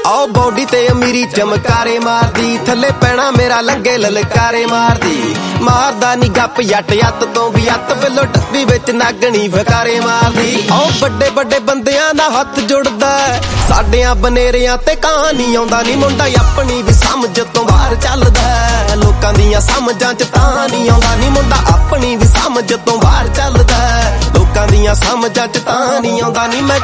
आओ बॉडी ते अमीरी चमकारे मारदी, थले पैना मेरा लंगे ललकारे मारदी। मारदा नी गप जट यत तो भी अत, बिलो डब्बी विच नागनी फकारे मारदी। आओ बड़े बड़े बंदियां दा हथ जुड़दा, साडियां बनेरियां ते कहानी आउंदा नी मुंडा अपनी भी समझ तो बाहर चलदा। लोकां दियां समझां च तां नी आउंदा नी मुंडा अपनी भी समझ तो बाहर चलदा। लोकां दियां समझां च तां नी आउंदा नी मैं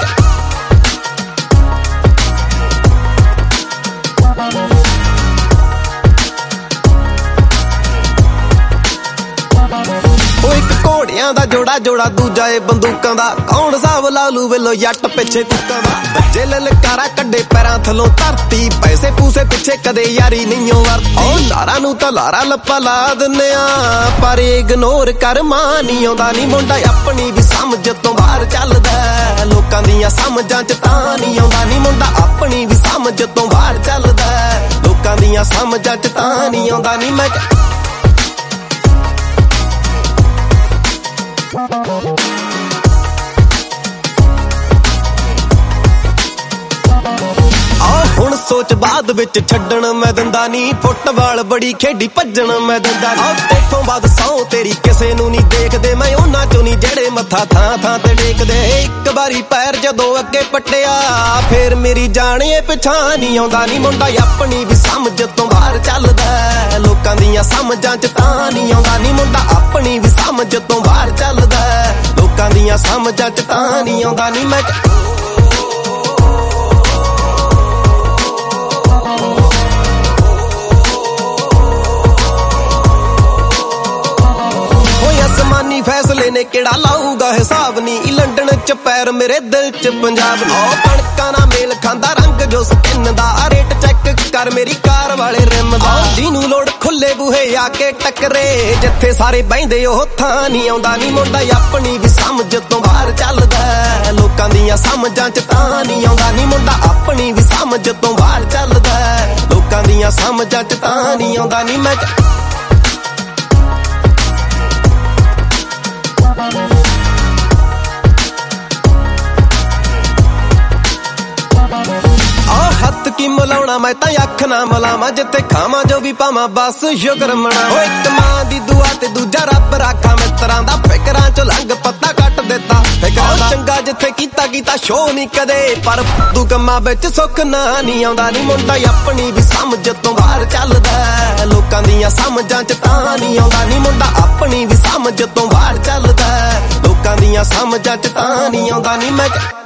घोड़ियां दा जोड़ा जोड़ा दूजा ए बंदूकां दा, कौन साहब लालू वेलो जट पिछे तुक्कां दा। बच्चे ललकारा कड्डे पैरां थलों धरती, पैसे पूसे पिछे कदे यारी नहीं वरती। ओ लारा नू तां लारा लप्पा ला दिन्ने आ, पर इग्नोर कर मां नहीं आउंदा नी मुंडा अपनी भी समझ तो बाहर चलदा। लोकां दियां समझां च तां नहीं आउंदा नी मुंडा अपनी भी समझ तो बाहर चलदा। लोकां दियां समझां च तां नहीं आउंदा नी मैं हुण सोच बाद विच छड्डण मैं दिंदा नी, फुटबाल बड़ी खेडी भज्जण मैं दिंदा नी। इत्थों बाद सौ तेरी किसे नू नहीं देखदे, मैं उन्हां चों नहीं जेड़े मत्था थां थां ते टेकदे। इक बारी पैर जदों अगे पट्टिया, फिर मेरी जाने पिछां नहीं आउंदा नी मुंडा अपनी भी समझ तो बाहर चलदा। लोकां दियां समझां च तां नहीं आउंदा नी मुंडा अपनी भी समझ तो बाहर चलदा। लोकां दियां समझां च तां नहीं आउंदा नी मैं फैसले ने केड़ा लाऊगा हिसाब नी, लंडन च पैर मेरे दिल च पंजाब नी। कणकां नाल मेल खांदा रंग जो स्किन दा, रेट चेक कर मेरी कार वाले रिम दा। जिनू लोड़ खुले बूहे आके टकरे, जिथे सारे बहिंदे ओह थां नहीं आउंदा नी मुंडा अपनी भी समझ तो बाहर चलदा। लोकां दियां समझां च तां नहीं आउंदा नी मुंडा अपनी भी समझ तो बाहर चलदा। लोकां दियां समझां च तां नहीं आउंदा नी मैं हथ की मिलाउणा मैं तां अख ना मिलावां, जिथे खावां जो भी पावां बस शुकर मनावां। इक मां दी दुआ ते दूजा रब राखा मित्रां दा, फिकरां चों लंघ पत्ता कट दिता फिकरां दा। चंगा जिथे कीता कीता शो नहीं कदे, पर तू कम्मां विच सुख ना नहीं आउंदा नी मुंडा अपनी भी समझ तो बाहर चलदा। लोकां दियां समझां च तां नहीं आउंदा नी मुंडा अपनी भी समझ तो बाहर चलदा। लोकां दियां समझां च तां नहीं आउंदा नी मैं